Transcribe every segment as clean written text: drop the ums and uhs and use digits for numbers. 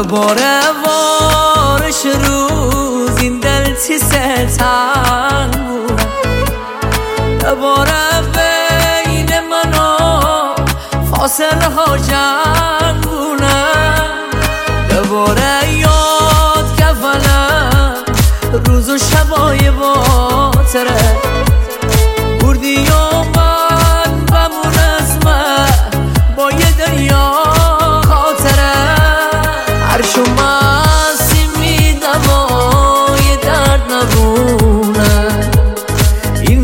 دوباره وارش روز این دل چی ستنگ بودم دوباره بین من و فاصله ها جنگ بودم دوباره یاد کفنم روز و شبای باطره بردی و من بمون از من با یه دریا خاطره عرش و مسی میدم و یه درد نبونه این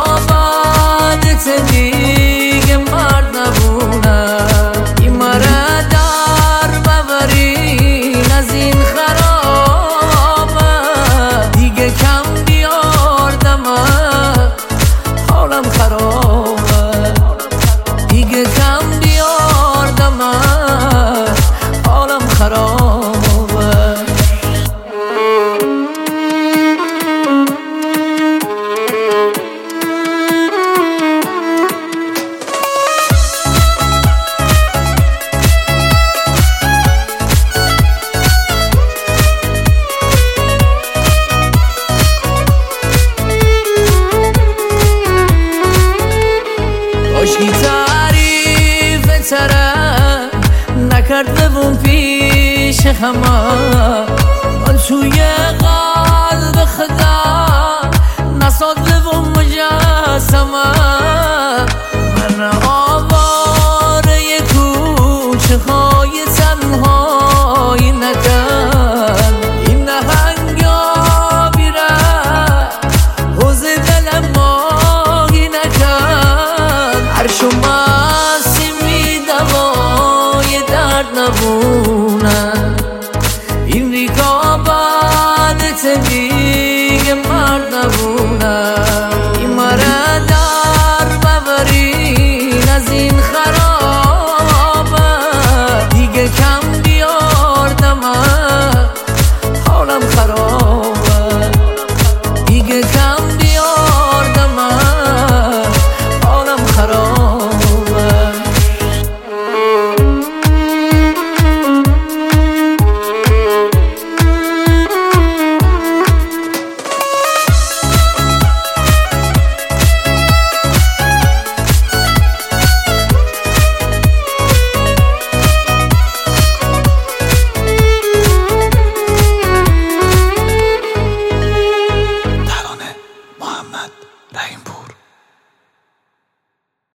رکابت دیگه مرد نبونه این مره در ببرین از این خرابه دیگه کم بیار دمه حالم خرابه دیگه کم بیار دمه حالم خرابه عشقی تعریف تره نکرده بون پیش همه من توی قلب خدا نساده بون مجسمه من آواره کوچه های تنهایی نکن این نهنگ یا بیره حوز دلم ماهی نکن عرش و مسی میدم و یه درد نبونه این رکابت دیگه مرد نبونه این مره در ببرین از این خرابه دیگه کم بیار دمه حالم خرابه دیگه کم بیار دمه حالم خرابه محمد رحیم